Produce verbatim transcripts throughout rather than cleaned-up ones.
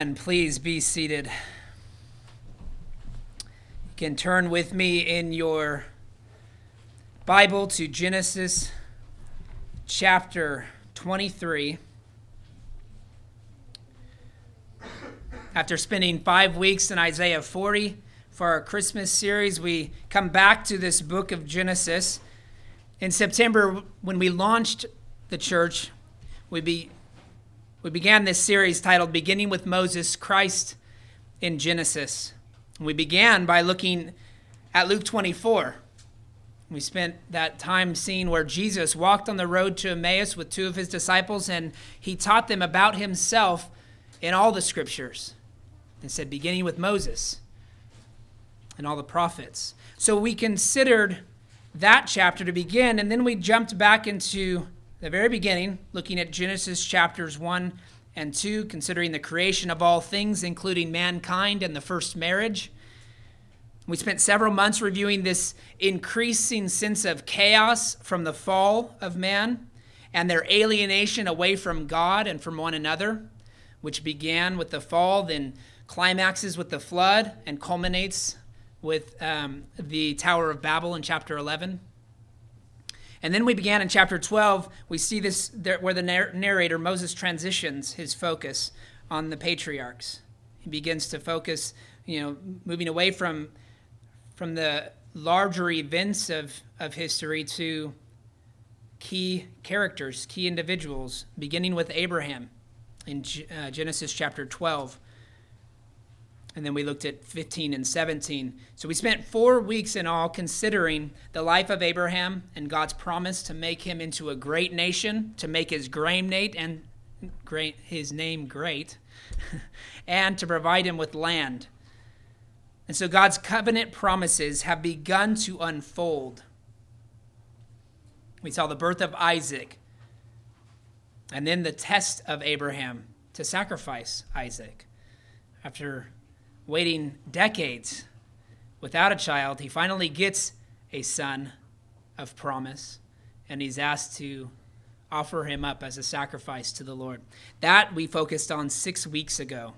And please be seated. You can turn with me in your Bible to Genesis chapter twenty-three. After spending five weeks in Isaiah forty for our Christmas series, we come back to this book of Genesis. In September, when we launched the church, we be We began this series titled Beginning with Moses, Christ in Genesis. We began by looking at Luke twenty-four. We spent that time seeing where Jesus walked on the road to Emmaus with two of his disciples, and he taught them about himself in all the scriptures. And said, beginning with Moses and all the prophets. So we considered that chapter to begin, and then we jumped back into the very beginning, looking at Genesis chapters one and two, considering the creation of all things, including mankind and the first marriage. We spent several months reviewing this increasing sense of chaos from the fall of man and their alienation away from God and from one another, which began with the fall, then climaxes with the flood, and culminates with um, the Tower of Babel in chapter eleven. And then we began in chapter twelve. We see this there, where the narrator, Moses, transitions his focus on the patriarchs. He begins to focus, you know, moving away from, from the larger events of, of history to key characters, key individuals, beginning with Abraham in uh, Genesis chapter twelve. And then we looked at fifteen and seventeen. So we spent four weeks in all considering the life of Abraham and God's promise to make him into a great nation, to make his grain nate and great, his name great, and to provide him with land. And so God's covenant promises have begun to unfold. We saw the birth of Isaac, and then the test of Abraham to sacrifice Isaac. After waiting decades without a child, he finally gets a son of promise, and he's asked to offer him up as a sacrifice to the Lord. That we focused on six weeks ago.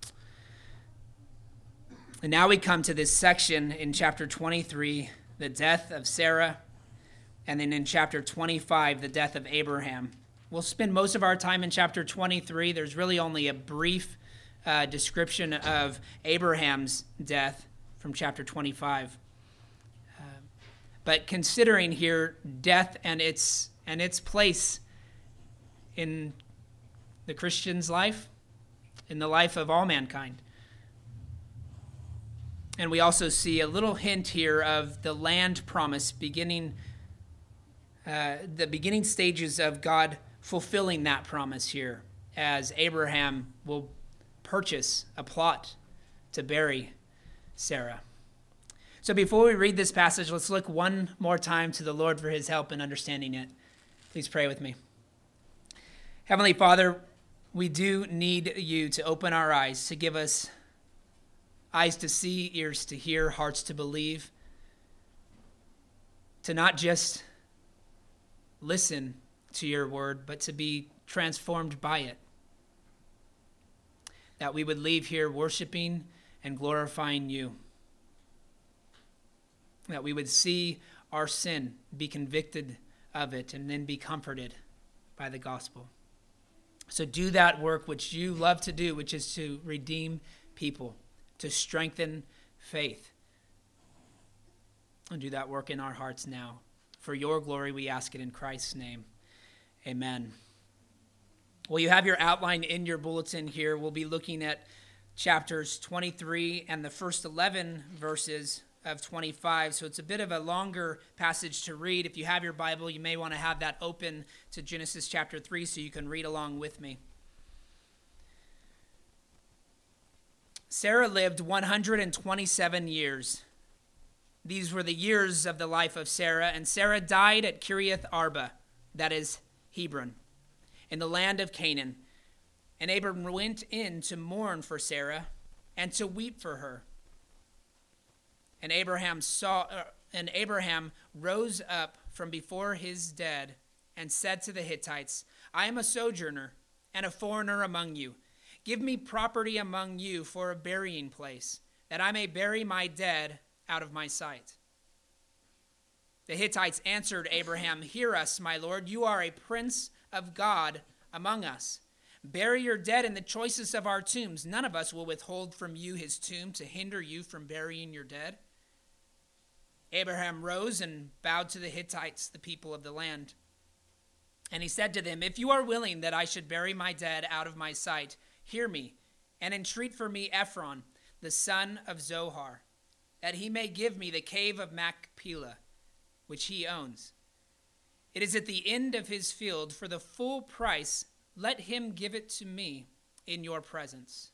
And now we come to this section in chapter twenty-three, the death of Sarah, and then in chapter twenty-five, the death of Abraham. We'll spend most of our time in chapter twenty-three. There's really only a brief Uh, description of Abraham's death from chapter twenty-five. Uh, but considering here death and its and its place in the Christian's life, in the life of all mankind. And we also see a little hint here of the land promise beginning, uh, the beginning stages of God fulfilling that promise here, as Abraham will purchase a plot to bury Sarah. So before we read this passage, let's look one more time to the Lord for his help in understanding it. Please pray with me. Heavenly Father, we do need you to open our eyes, to give us eyes to see, ears to hear, hearts to believe, to not just listen to your word, but to be transformed by it. That we would leave here worshiping and glorifying you. That we would see our sin, be convicted of it, and then be comforted by the gospel. So do that work which you love to do, which is to redeem people, to strengthen faith. And do that work in our hearts now. For your glory, we ask it in Christ's name. Amen. Well, you have your outline in your bulletin here. We'll be looking at chapters twenty-three and the first eleven verses of twenty-five. So it's a bit of a longer passage to read. If you have your Bible, you may want to have that open to Genesis chapter three so you can read along with me. Sarah lived one hundred twenty-seven years. These were the years of the life of Sarah, and Sarah died at Kiriath Arba, that is Hebron, in the land of Canaan. And Abram went in to mourn for Sarah and to weep for her. And Abraham saw, uh, and Abraham rose up from before his dead and said to the Hittites, I am a sojourner and a foreigner among you. Give me property among you for a burying place, that I may bury my dead out of my sight." The Hittites answered Abraham, "Hear us, my lord. You are a prince of God among us. Bury your dead in the choicest of our tombs. None of us will withhold from you his tomb to hinder you from burying your dead." Abraham rose and bowed to the Hittites, the people of the land. And he said to them, "If you are willing that I should bury my dead out of my sight, hear me, and entreat for me Ephron, the son of Zohar, that he may give me the cave of Machpelah, which he owns. It is at the end of his field. For the full price, let him give it to me in your presence,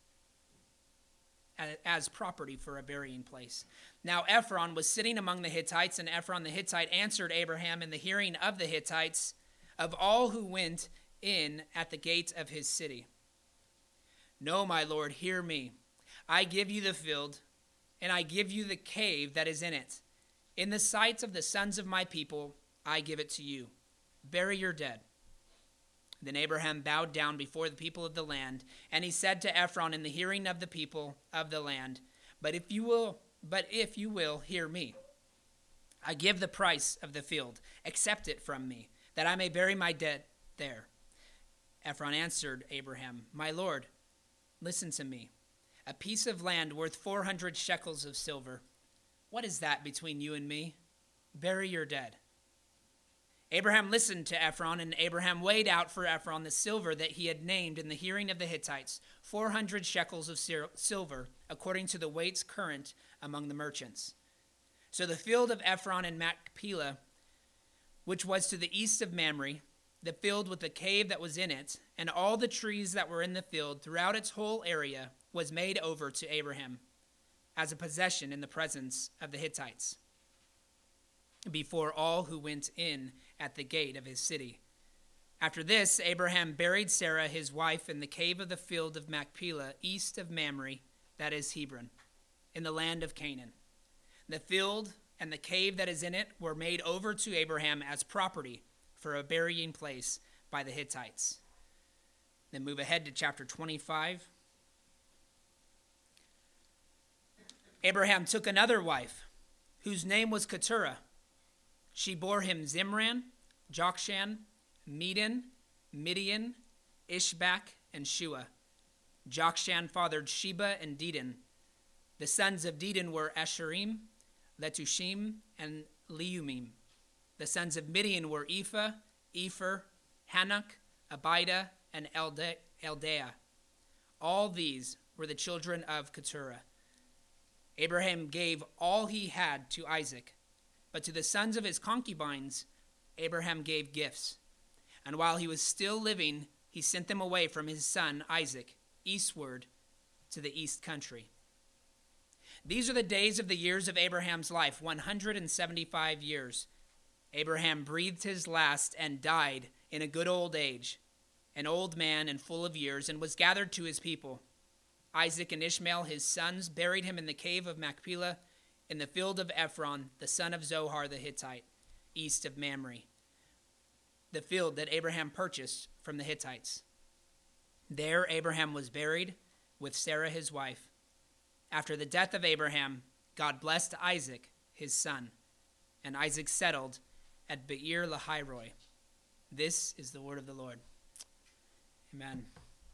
as property for a burying place." Now Ephron was sitting among the Hittites, and Ephron the Hittite answered Abraham in the hearing of the Hittites, of all who went in at the gate of his city, "No, my lord, hear me. I give you the field, and I give you the cave that is in it. In the sight of the sons of my people, I give it to you. Bury your dead." Then Abraham bowed down before the people of the land, and he said to Ephron in the hearing of the people of the land, "But if you will, but if you will hear me, I give the price of the field. Accept it from me, that I may bury my dead there." Ephron answered Abraham, "My lord, listen to me. A piece of land worth four hundred shekels of silver. What is that between you and me? Bury your dead." Abraham listened to Ephron, and Abraham weighed out for Ephron the silver that he had named in the hearing of the Hittites, four hundred shekels of silver, according to the weights current among the merchants. So the field of Ephron and Machpelah, which was to the east of Mamre, the field with the cave that was in it, and all the trees that were in the field throughout its whole area, was made over to Abraham as a possession in the presence of the Hittites, before all who went in at the gate of his city. After this, Abraham buried Sarah his wife in the cave of the field of Machpelah, east of Mamre, that is Hebron, in the land of Canaan. The field and the cave that is in it were made over to Abraham as property for a burying place by the Hittites. Then move ahead to chapter twenty-five. Abraham took another wife, whose name was Keturah. She bore him Zimran, Jokshan, Medan, Midian, Ishbak, and Shua. Jokshan fathered Sheba and Dedan. The sons of Dedan were Asherim, Letushim, and Leumim. The sons of Midian were Ephah, Epher, Hanok, Abida, and Eldaah. All these were the children of Keturah. Abraham gave all he had to Isaac, but to the sons of his concubines, Abraham gave gifts. And while he was still living, he sent them away from his son Isaac, eastward to the east country. These are the days of the years of Abraham's life, one hundred seventy-five years. Abraham breathed his last and died in a good old age, an old man and full of years, and was gathered to his people. Isaac and Ishmael, his sons, buried him in the cave of Machpelah, in the field of Ephron, the son of Zohar the Hittite, east of Mamre, the field that Abraham purchased from the Hittites. There Abraham was buried with Sarah his wife. After the death of Abraham, God blessed Isaac, his son, and Isaac settled at Beer Lahairoi. This is the word of the Lord. Amen.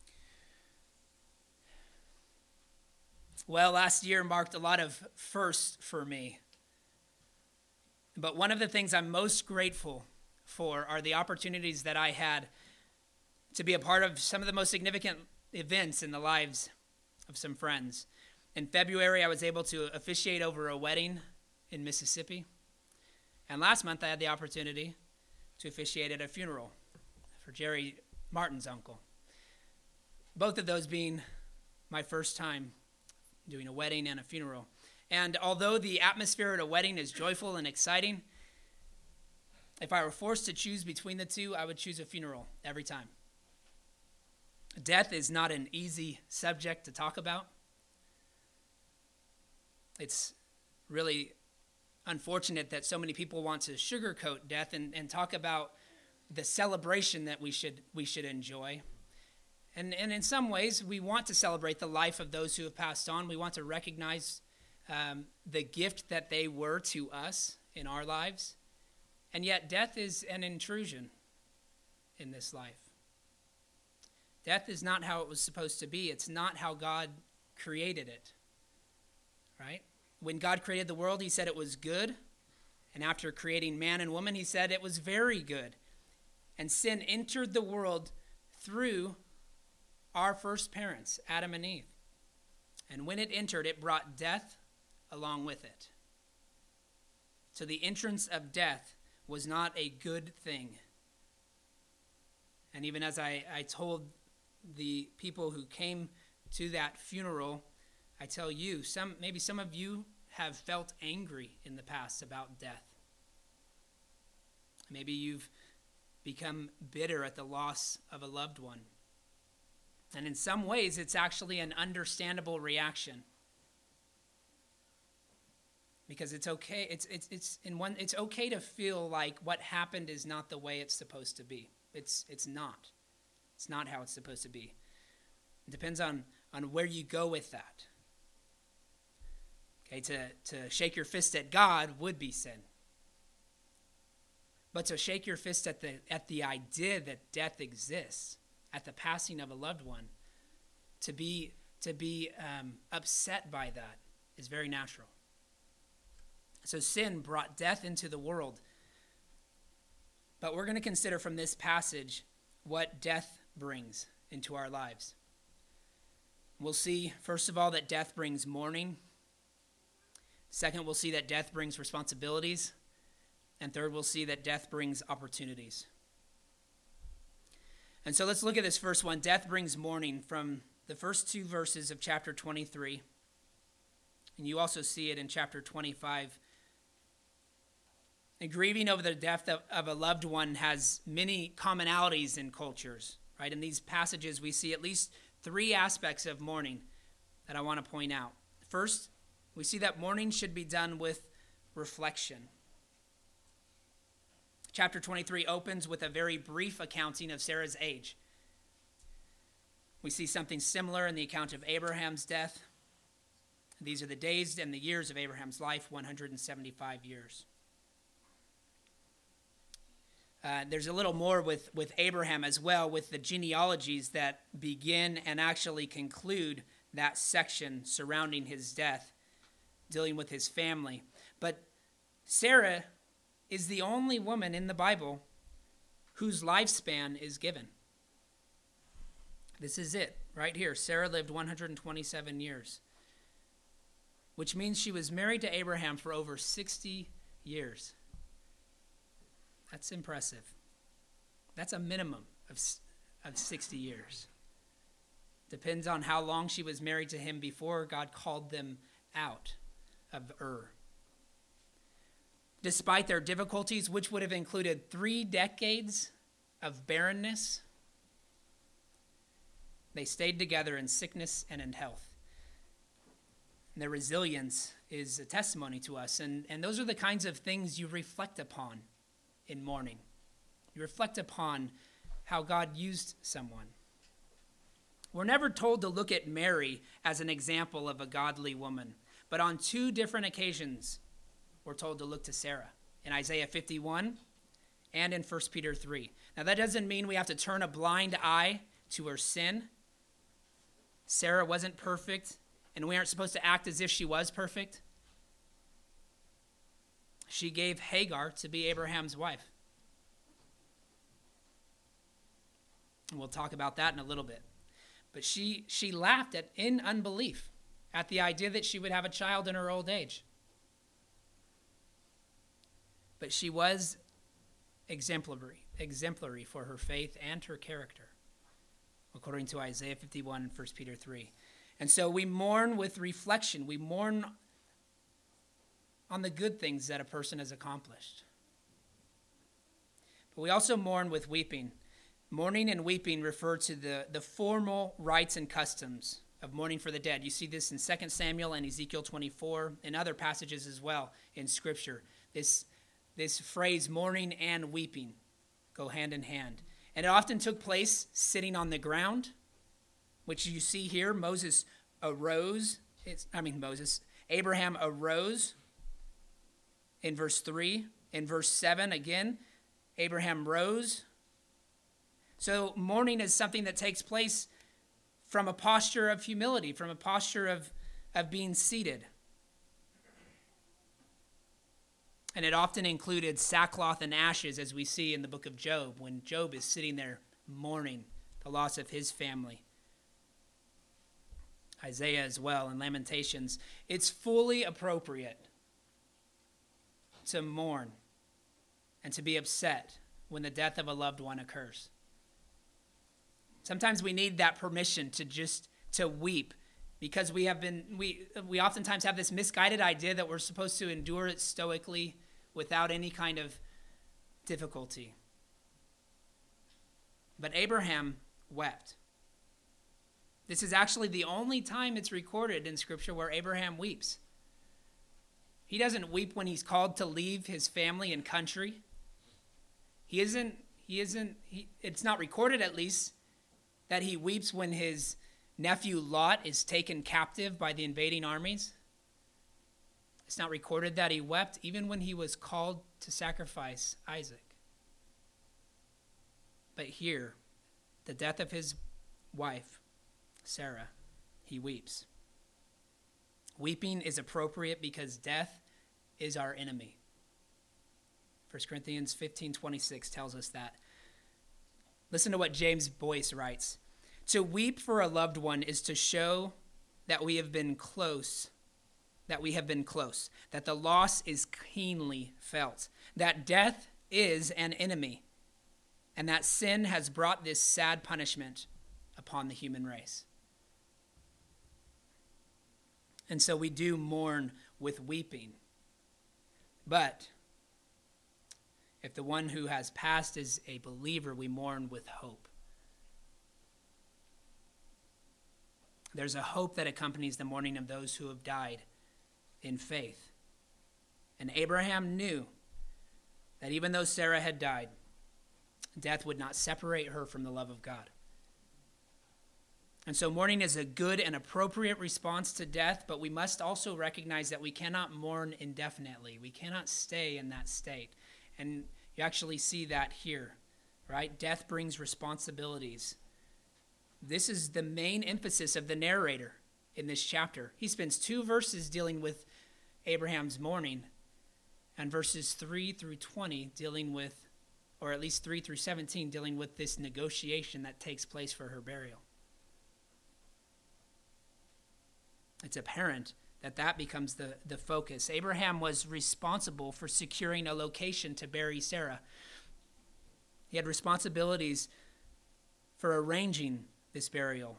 Well, last year marked a lot of firsts for me. But one of the things I'm most grateful for are the opportunities that I had to be a part of some of the most significant events in the lives of some friends. In February, I was able to officiate over a wedding in Mississippi. And last month, I had the opportunity to officiate at a funeral for Jerry Martin's uncle. Both of those being my first time doing a wedding and a funeral. And although the atmosphere at a wedding is joyful and exciting, if I were forced to choose between the two, I would choose a funeral every time. Death is not an easy subject to talk about. It's really unfortunate that so many people want to sugarcoat death and, and talk about the celebration that we should we should enjoy. And, and in some ways, we want to celebrate the life of those who have passed on. We want to recognize um, the gift that they were to us in our lives. And yet death is an intrusion in this life. Death is not how it was supposed to be. It's not how God created it, right? When God created the world, he said it was good. And after creating man and woman, he said it was very good. And sin entered the world through our first parents, Adam and Eve. And when it entered, it brought death along with it. So the entrance of death was not a good thing. And even as I, I told the people who came to that funeral, I tell you, some maybe some of you have felt angry in the past about death. Maybe you've become bitter at the loss of a loved one. And in some ways, it's actually an understandable reaction. Because it's okay, it's it's it's in one it's okay to feel like what happened is not the way it's supposed to be. It's it's not. It's not how it's supposed to be. It depends on, on where you go with that. Okay, to, to shake your fist at God would be sin. But to shake your fist at the at the idea that death exists, at the passing of a loved one, to be to be um, upset by that is very natural. So sin brought death into the world. But we're going to consider from this passage what death brings into our lives. We'll see, first of all, that death brings mourning. Second, we'll see that death brings responsibilities. And third, we'll see that death brings opportunities. And so let's look at this first one. Death brings mourning, from the first two verses of chapter twenty-three. And you also see it in chapter twenty-five. And grieving over the death of, of a loved one has many commonalities in cultures, right? In these passages, we see at least three aspects of mourning that I want to point out. First, we see that mourning should be done with reflection. Chapter twenty-three opens with a very brief accounting of Sarah's age. We see something similar in the account of Abraham's death. These are the days and the years of Abraham's life, one hundred seventy-five years. Uh, there's a little more with, with Abraham as well, with the genealogies that begin and actually conclude that section surrounding his death, dealing with his family. But Sarah is the only woman in the Bible whose lifespan is given. This is it, right here. Sarah lived one hundred twenty-seven years, which means she was married to Abraham for over sixty years. That's impressive. That's a minimum of, of sixty years. Depends on how long she was married to him before God called them out of Ur. Despite their difficulties, which would have included three decades of barrenness, they stayed together in sickness and in health. And their resilience is a testimony to us. And, and those are the kinds of things you reflect upon in mourning. You reflect upon how God used someone. We're never told to look at Mary as an example of a godly woman, but on two different occasions, we're told to look to Sarah, in Isaiah fifty-one and in First Peter three. Now, that doesn't mean we have to turn a blind eye to her sin. Sarah wasn't perfect, and we aren't supposed to act as if she was perfect. She gave Hagar to be Abraham's wife. And we'll talk about that in a little bit. But she she laughed at in unbelief at the idea that she would have a child in her old age. But she was exemplary, exemplary for her faith and her character, according to Isaiah fifty-one and First Peter three. And so we mourn with reflection. We mourn on the good things that a person has accomplished. But we also mourn with weeping. Mourning and weeping refer to the, the formal rites and customs of mourning for the dead. You see this in Second Samuel and Ezekiel twenty-four and other passages as well in Scripture. This, this phrase, mourning and weeping, go hand in hand. And it often took place sitting on the ground which you see here. Moses arose. It's, I mean, Moses. Abraham arose in verse three. In verse seven, again, Abraham rose. So mourning is something that takes place from a posture of humility, from a posture of, of being seated. And it often included sackcloth and ashes, as we see in the book of Job, when Job is sitting there mourning the loss of his family. Isaiah as well, in Lamentations. It's fully appropriate to mourn and to be upset when the death of a loved one occurs. Sometimes we need that permission to just to weep, because we have been we we oftentimes have this misguided idea that we're supposed to endure it stoically without any kind of difficulty. But Abraham wept. This is actually the only time it's recorded in Scripture where Abraham weeps. He doesn't weep when he's called to leave his family and country. He isn't, he isn't, he, it's not recorded at least that he weeps when his nephew Lot is taken captive by the invading armies. It's not recorded that he wept even when he was called to sacrifice Isaac. But here, the death of his wife, Sarah, he weeps. Weeping is appropriate because death is our enemy. First Corinthians fifteen twenty-six tells us that. Listen to what James Boyce writes. To weep for a loved one is to show that we have been close, that we have been close, that the loss is keenly felt, that death is an enemy, and that sin has brought this sad punishment upon the human race. And so we do mourn with weeping. But if the one who has passed is a believer, we mourn with hope. There's a hope that accompanies the mourning of those who have died in faith. And Abraham knew that even though Sarah had died, death would not separate her from the love of God. And so mourning is a good and appropriate response to death, but we must also recognize that we cannot mourn indefinitely. We cannot stay in that state. And you actually see that here, right? Death brings responsibilities. This is the main emphasis of the narrator in this chapter. He spends two verses dealing with Abraham's mourning, and verses three through twenty dealing with, or at least three through seventeen, dealing with this negotiation that takes place for her burial. It's apparent that that becomes the, the focus. Abraham was responsible for securing a location to bury Sarah. He had responsibilities for arranging this burial.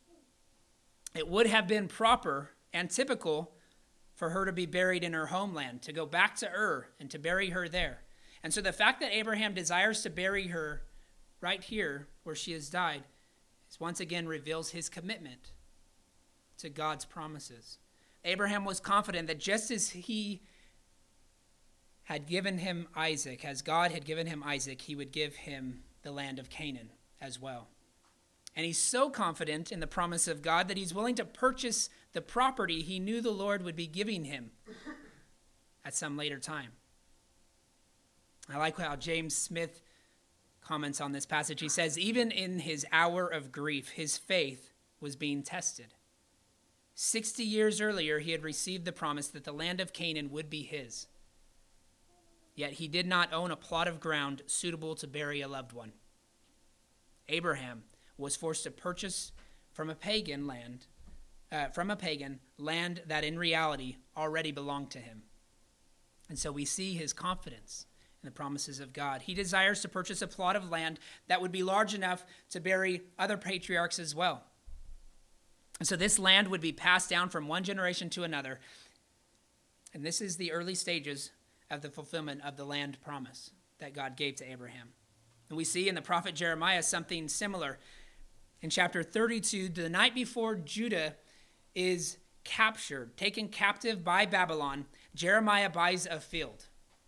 It would have been proper and typical for her to be buried in her homeland, to go back to Ur and to bury her there. And so the fact that Abraham desires to bury her right here where she has died is once again reveals his commitment to God's promises. Abraham was confident that just as he had given him Isaac, as God had given him Isaac, he would give him the land of Canaan as well. And he's so confident in the promise of God that he's willing to purchase the property he knew the Lord would be giving him at some later time. I like how James Smith comments on this passage. He says, even in his hour of grief, his faith was being tested. Sixty years earlier, he had received the promise that the land of Canaan would be his. Yet he did not own a plot of ground suitable to bury a loved one. Abraham was forced to purchase from a pagan land, uh, from a pagan land that in reality already belonged to him. And so we see his confidence in the promises of God. He desires to purchase a plot of land that would be large enough to bury other patriarchs as well. And so this land would be passed down from one generation to another. And this is the early stages of the fulfillment of the land promise that God gave to Abraham. And we see in the prophet Jeremiah something similar. In chapter thirty-two, the night before Judah is captured, taken captive by Babylon, Jeremiah buys a field.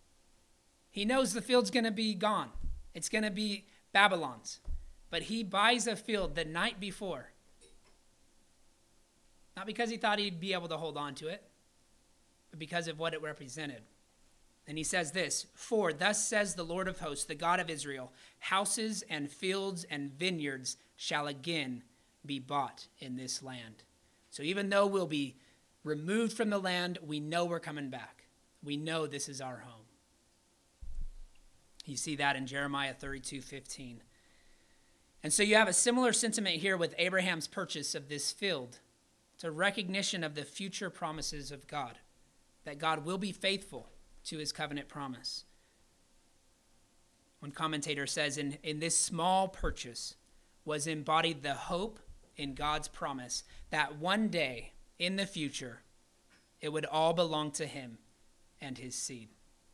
He knows the field's going to be gone. It's going to be Babylon's. But he buys a field the night before. Not because he thought he'd be able to hold on to it, but because of what it represented. And he says this, "For thus says the Lord of hosts, the God of Israel, houses and fields and vineyards shall again be bought in this land." So even though we'll be removed from the land, we know we're coming back. We know this is our home. You see that in Jeremiah thirty-two fifteen. And so you have a similar sentiment here with Abraham's purchase of this field. It's a recognition of the future promises of God, that God will be faithful to his covenant promise. One commentator says, in, in this small purchase was embodied the hope in God's promise that one day in the future, it would all belong to him and his seed.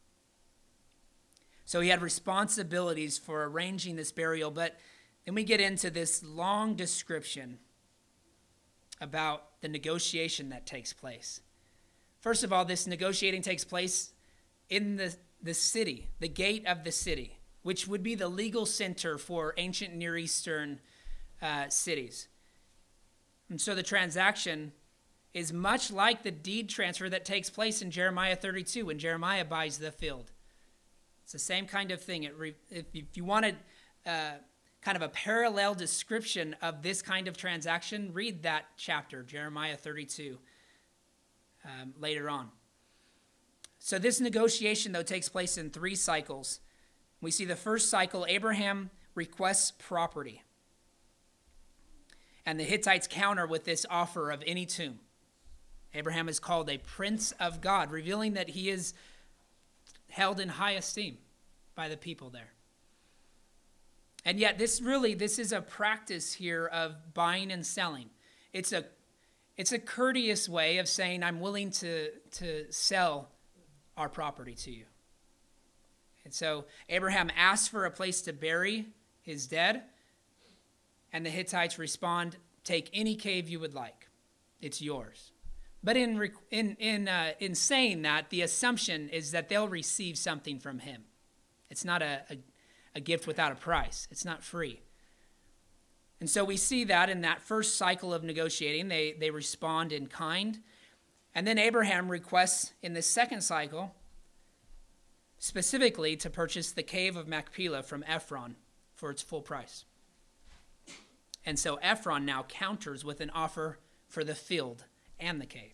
So he had responsibilities for arranging this burial, but then we get into this long description about the negotiation that takes place. First of all, this negotiating takes place in the, the city, the gate of the city, which would be the legal center for ancient Near Eastern uh, cities. And so the transaction is much like the deed transfer that takes place in Jeremiah thirty-two when Jeremiah buys the field. It's the same kind of thing. It re, if, if you wanted uh, kind of a parallel description of this kind of transaction, read that chapter, Jeremiah thirty-two, um, later on. So this negotiation, though, takes place in three cycles. We see the first cycle, Abraham requests property. And the Hittites counter with this offer of any tomb. Abraham is called a prince of God, revealing that he is held in high esteem by the people there. And yet this really, this is a practice here of buying and selling. It's a, it's a courteous way of saying, I'm willing to, to sell our property to you. And so Abraham asks for a place to bury his dead, and the Hittites respond, take any cave you would like. It's yours. But in in in uh, in saying that, the assumption is that they'll receive something from him. It's not a, a, a gift without a price. It's not free. And so we see that in that first cycle of negotiating, they, they respond in kind. And then Abraham requests in the second cycle, specifically to purchase the cave of Machpelah from Ephron for its full price. And so Ephron now counters with an offer for the field and the cave.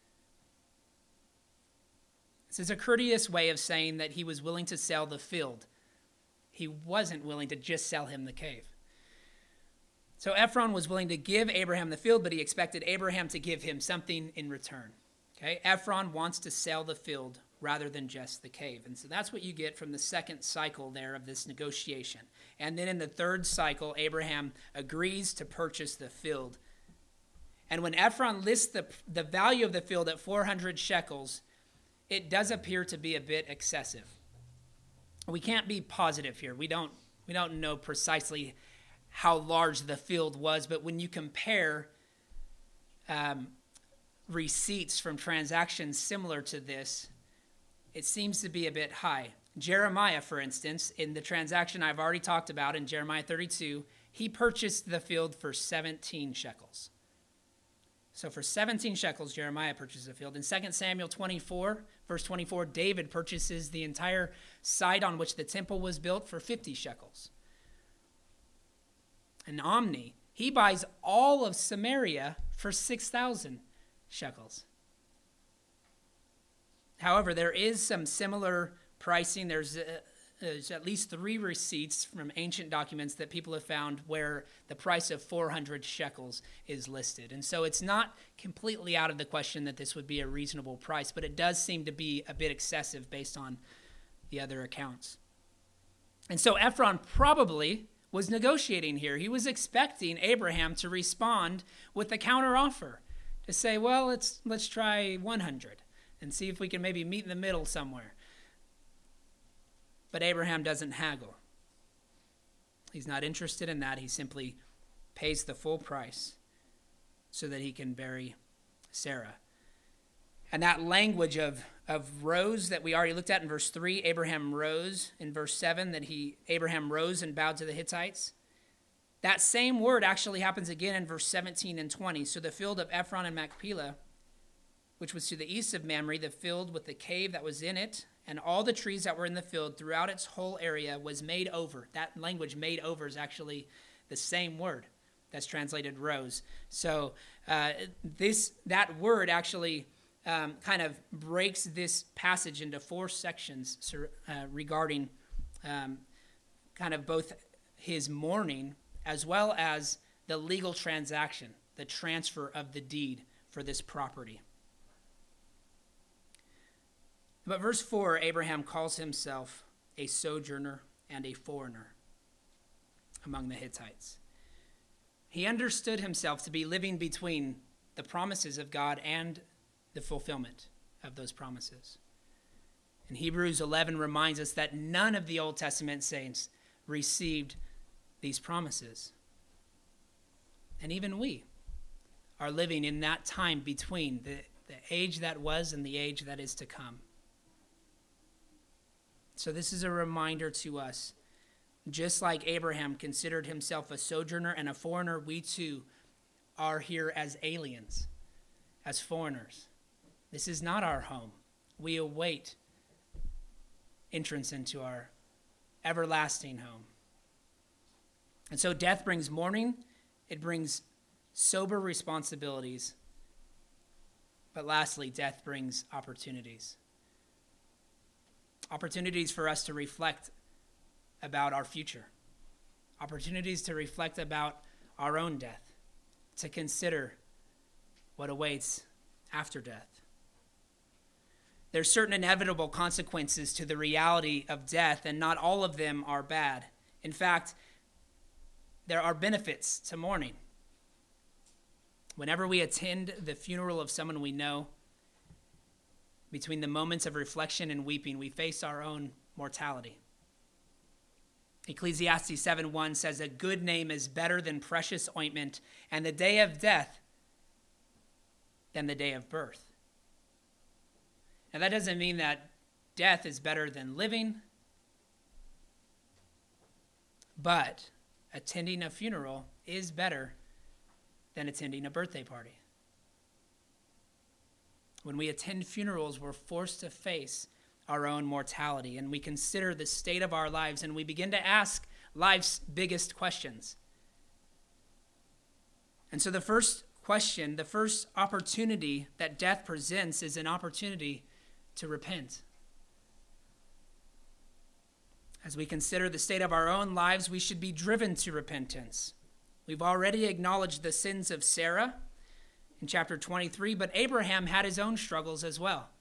This is a courteous way of saying that he was willing to sell the field. He wasn't willing to just sell him the cave. So Ephron was willing to give Abraham the field, but he expected Abraham to give him something in return. Okay? Ephron wants to sell the field rather than just the cave. And so that's what you get from the second cycle there of this negotiation. And then in the third cycle, Abraham agrees to purchase the field. And when Ephron lists the, the value of the field at four hundred shekels, it does appear to be a bit excessive. We can't be positive here. We don't, we don't know precisely how large the field was, but when you compare um, receipts from transactions similar to this, it seems to be a bit high. Jeremiah, for instance, in the transaction I've already talked about in Jeremiah thirty-two, he purchased the field for seventeen shekels. So for seventeen shekels, Jeremiah purchases the field. In Second Samuel twenty-four, verse twenty-four, David purchases the entire site on which the temple was built for fifty shekels. And Omni, he buys all of Samaria for six thousand shekels. However, there is some similar pricing. There's, uh, there's at least three receipts from ancient documents that people have found where the price of four hundred shekels is listed. And so it's not completely out of the question that this would be a reasonable price, but it does seem to be a bit excessive based on the other accounts. And so Ephron probably was negotiating here. He was expecting Abraham to respond with a counteroffer, to say, well, let's let's try one hundred and see if we can maybe meet in the middle somewhere. But Abraham doesn't haggle. He's not interested in that. He simply pays the full price so that he can bury Sarah. And that language of, of rose that we already looked at in verse three, Abraham rose in verse seven, that he Abraham rose and bowed to the Hittites. That same word actually happens again in verse seventeen and twenty. So the field of Ephron and Machpelah, which was to the east of Mamre, the field with the cave that was in it, and all the trees that were in the field throughout its whole area was made over. That language, made over, is actually the same word that's translated rose. So uh, this that word actually um, kind of breaks this passage into four sections uh, regarding um, kind of both his mourning as well as the legal transaction, the transfer of the deed for this property. But verse four, Abraham calls himself a sojourner and a foreigner among the Hittites. He understood himself to be living between the promises of God and the fulfillment of those promises. And Hebrews eleven reminds us that none of the Old Testament saints received these promises. And even we are living in that time between the, the age that was and the age that is to come. So this is a reminder to us. Just like Abraham considered himself a sojourner and a foreigner, we too are here as aliens, as foreigners. This is not our home. We await entrance into our everlasting home. And so death brings mourning. It brings sober responsibilities. But lastly, death brings opportunities. Opportunities for us to reflect about our future. Opportunities to reflect about our own death. To consider what awaits after death. There's certain inevitable consequences to the reality of death, and not all of them are bad. In fact, there are benefits to mourning. Whenever we attend the funeral of someone we know, between the moments of reflection and weeping, we face our own mortality. Ecclesiastes seven one says, "A good name is better than precious ointment, and the day of death than the day of birth." Now, that doesn't mean that death is better than living, but attending a funeral is better than attending a birthday party. When we attend funerals, we're forced to face our own mortality, and we consider the state of our lives, and we begin to ask life's biggest questions. And so the first question, the first opportunity that death presents is an opportunity to repent. As we consider the state of our own lives, we should be driven to repentance. We've already acknowledged the sins of Sarah in chapter twenty-three, but Abraham had his own struggles as well.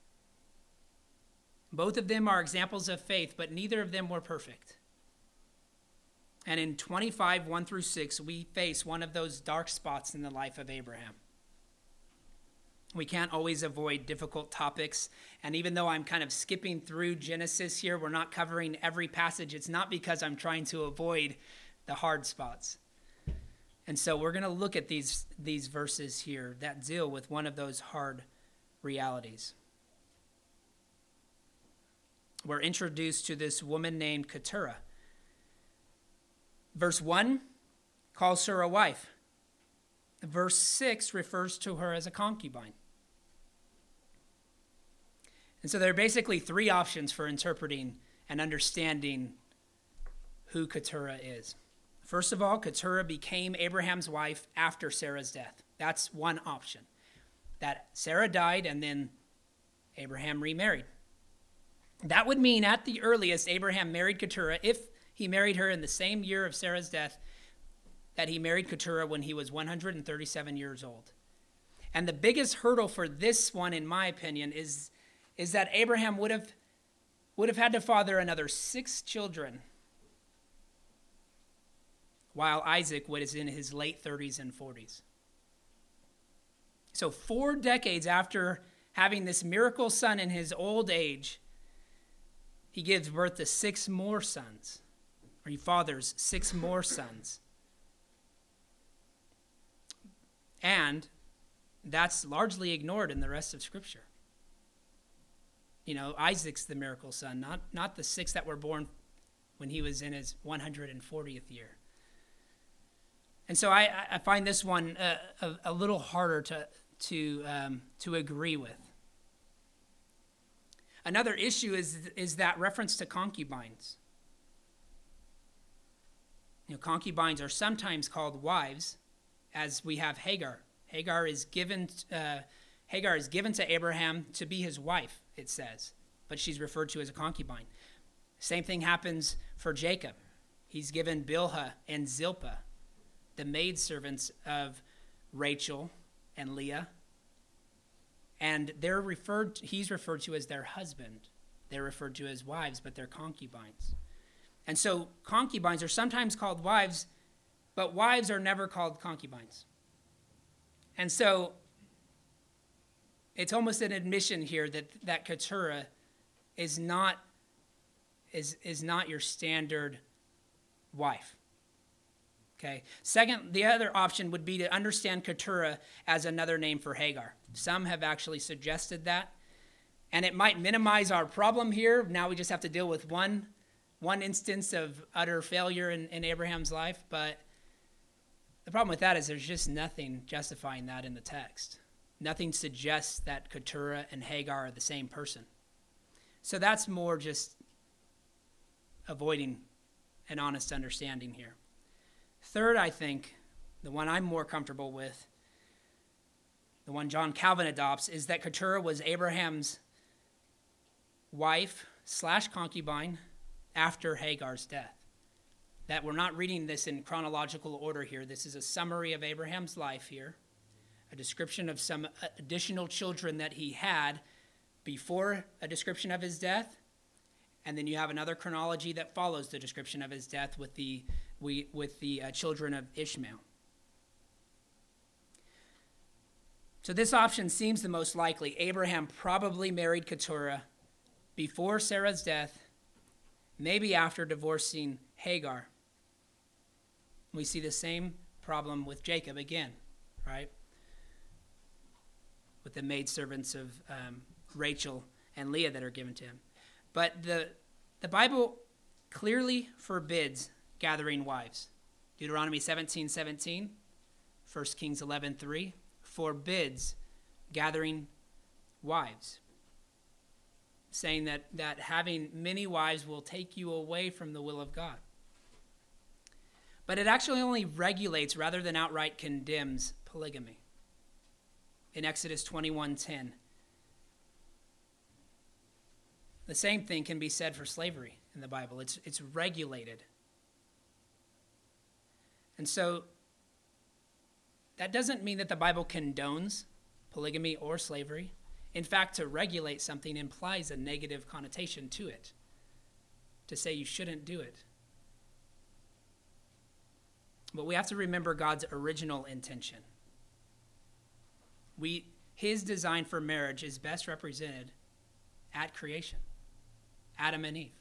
Both of them are examples of faith, but neither of them were perfect. And in twenty-five, one through six, we face one of those dark spots in the life of Abraham. We can't always avoid difficult topics, and even though I'm kind of skipping through Genesis here, we're not covering every passage. It's not because I'm trying to avoid the hard spots. And so we're going to look at these, these verses here that deal with one of those hard realities. We're introduced to this woman named Keturah. Verse one calls her a wife. Verse six refers to her as a concubine. And so there are basically three options for interpreting and understanding who Keturah is. First of all, Keturah became Abraham's wife after Sarah's death. That's one option. That Sarah died and then Abraham remarried. That would mean at the earliest, Abraham married Keturah, if he married her in the same year of Sarah's death, that he married Keturah when he was one hundred thirty-seven years old. And the biggest hurdle for this one, in my opinion, is, is that Abraham would have, would have had to father another six children, while Isaac was in his late thirties and forties. So four decades after having this miracle son in his old age, he gives birth to six more sons, or he fathers six more sons. And that's largely ignored in the rest of Scripture. You know, Isaac's the miracle son, not, not the six that were born when he was in his one hundred fortieth year. And so I, I find this one a, a, a little harder to, to, um, to agree with. Another issue is, is that reference to concubines. You know, concubines are sometimes called wives, as we have Hagar. Hagar is given uh, Hagar is given to Abraham to be his wife, it says, but she's referred to as a concubine. Same thing happens for Jacob. He's given Bilhah and Zilpah, the maidservants of Rachel and Leah, and they're referred to, he's referred to as their husband. They're referred to as wives, but they're concubines. And so concubines are sometimes called wives, but wives are never called concubines. And so it's almost an admission here that, that Keturah is not, is, is not your standard wife. Okay. Second, the other option would be to understand Keturah as another name for Hagar. Some have actually suggested that. And it might minimize our problem here. Now we just have to deal with one, one instance of utter failure in, in Abraham's life. But the problem with that is there's just nothing justifying that in the text. Nothing suggests that Keturah and Hagar are the same person. So that's more just avoiding an honest understanding here. Third, I think, the one I'm more comfortable with, the one John Calvin adopts, is that Keturah was Abraham's wife slash concubine after Hagar's death. That we're not reading this in chronological order here. This is a summary of Abraham's life here, a description of some additional children that he had before a description of his death, and then you have another chronology that follows the description of his death with the we with the uh, children of Ishmael. So this option seems the most likely. Abraham probably married Keturah before Sarah's death, maybe after divorcing Hagar. We see the same problem with Jacob again, right? With the maidservants of um, Rachel and Leah that are given to him. But the the Bible clearly forbids gathering wives. Deuteronomy seventeen seventeen, First Kings eleven three forbids gathering wives, saying that, that having many wives will take you away from the will of God. But it actually only regulates rather than outright condemns polygamy. In Exodus twenty-one ten, the same thing can be said for slavery in the Bible. It's, it's regulated. And so that doesn't mean that the Bible condones polygamy or slavery. In fact, to regulate something implies a negative connotation to it, to say you shouldn't do it. But we have to remember God's original intention. We, his design for marriage is best represented at creation. Adam and Eve.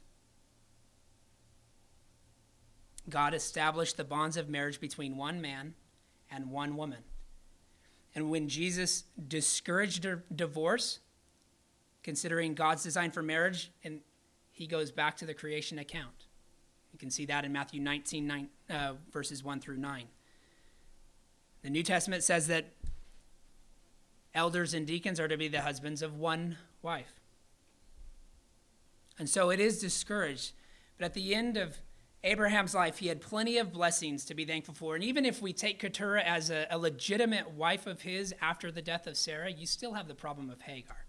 God established the bonds of marriage between one man and one woman. And when Jesus discouraged divorce, considering God's design for marriage, and he goes back to the creation account. You can see that in Matthew nineteen, nine, uh, verses one through nine. The New Testament says that elders and deacons are to be the husbands of one wife. And so it is discouraged. But at the end of Abraham's life, he had plenty of blessings to be thankful for. And even if we take Keturah as a, a legitimate wife of his after the death of Sarah, you still have the problem of Hagar.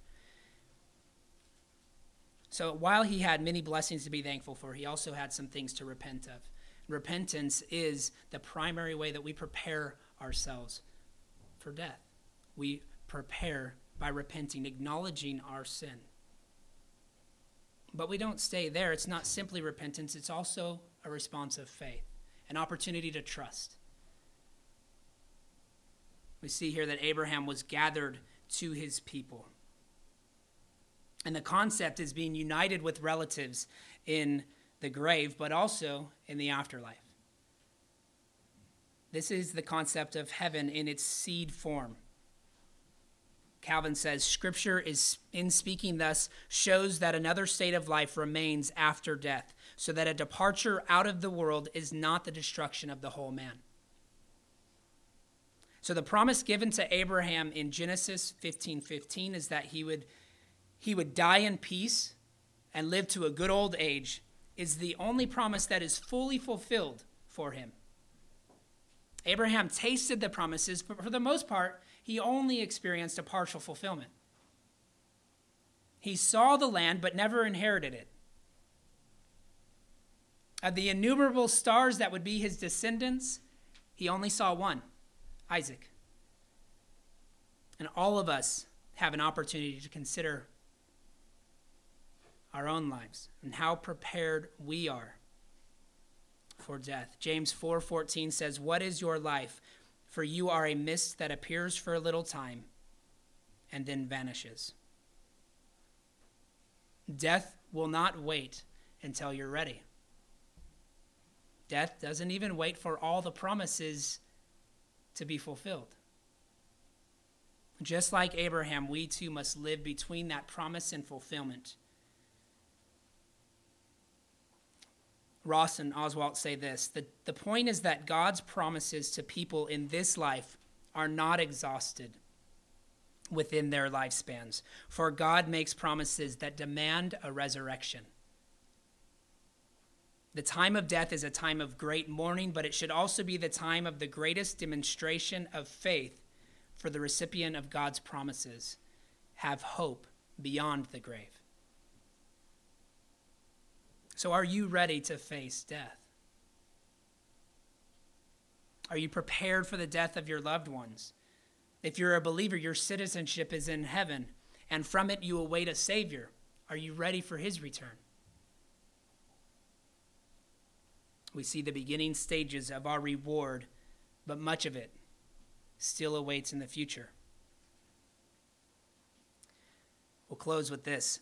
So while he had many blessings to be thankful for, he also had some things to repent of. Repentance is the primary way that we prepare ourselves for death. We prepare by repenting, acknowledging our sin. But we don't stay there. It's not simply repentance. It's also a response of faith, an opportunity to trust. We see here that Abraham was gathered to his people. And the concept is being united with relatives in the grave, but also in the afterlife. This is the concept of heaven in its seed form. Calvin says, Scripture is, in speaking thus, shows that another state of life remains after death, so that a departure out of the world is not the destruction of the whole man. So the promise given to Abraham in Genesis fifteen fifteen is that he would, he would die in peace and live to a good old age is the only promise that is fully fulfilled for him. Abraham tasted the promises, but for the most part, he only experienced a partial fulfillment. He saw the land, but never inherited it. Of the innumerable stars that would be his descendants, he only saw one, Isaac. And all of us have an opportunity to consider our own lives and how prepared we are for death. James four fourteen says, "What is your life? For you are a mist that appears for a little time and then vanishes." Death will not wait until you're ready. Death doesn't even wait for all the promises to be fulfilled. Just like Abraham, we too must live between that promise and fulfillment. Ross and Oswalt say this: the, the point is that God's promises to people in this life are not exhausted within their lifespans, for God makes promises that demand a resurrection. The time of death is a time of great mourning, but it should also be the time of the greatest demonstration of faith for the recipient of God's promises. Have hope beyond the grave. So are you ready to face death? Are you prepared for the death of your loved ones? If you're a believer, your citizenship is in heaven, and from it you await a Savior. Are you ready for his return? We see the beginning stages of our reward, but much of it still awaits in the future. We'll close with this.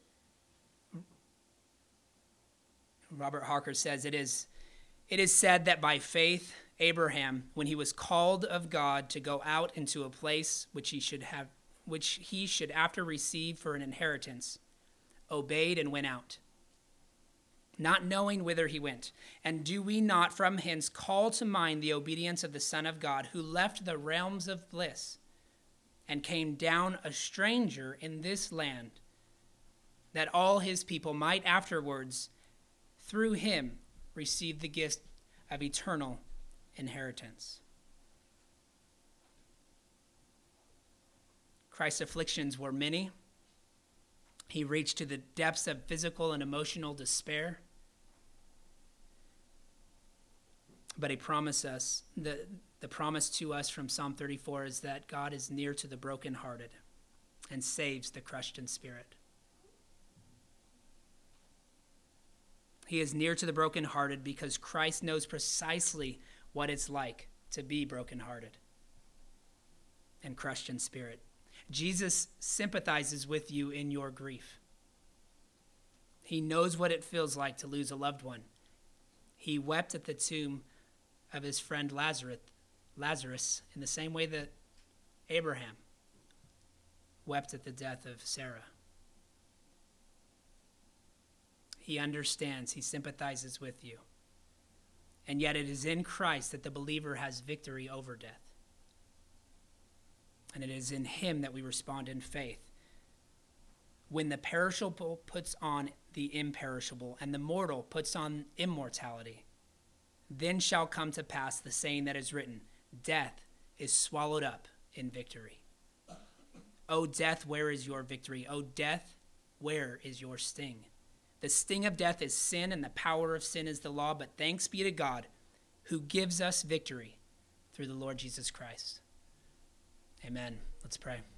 Robert Harker says, it is, it is said that by faith, Abraham, when he was called of God to go out into a place which he should have, which he should after receive for an inheritance, obeyed and went out, not knowing whither he went. And do we not from hence call to mind the obedience of the Son of God, who left the realms of bliss and came down a stranger in this land, that all his people might afterwards through him receive the gift of eternal inheritance. Christ's afflictions were many. He reached to the depths of physical and emotional despair. But he promised us, the, the promise to us from Psalm thirty-four is that God is near to the brokenhearted and saves the crushed in spirit. He is near to the brokenhearted because Christ knows precisely what it's like to be brokenhearted and crushed in spirit. Jesus sympathizes with you in your grief. He knows what it feels like to lose a loved one. He wept at the tomb of his friend Lazarus, Lazarus in the same way that Abraham wept at the death of Sarah. He understands, he sympathizes with you. And yet it is in Christ that the believer has victory over death. And it is in him that we respond in faith. When the perishable puts on the imperishable, and the mortal puts on immortality, then shall come to pass the saying that is written, death is swallowed up in victory. O death, where is your victory? O death, where is your sting? The sting of death is sin, and the power of sin is the law, but thanks be to God who gives us victory through the Lord Jesus Christ. Amen. Let's pray.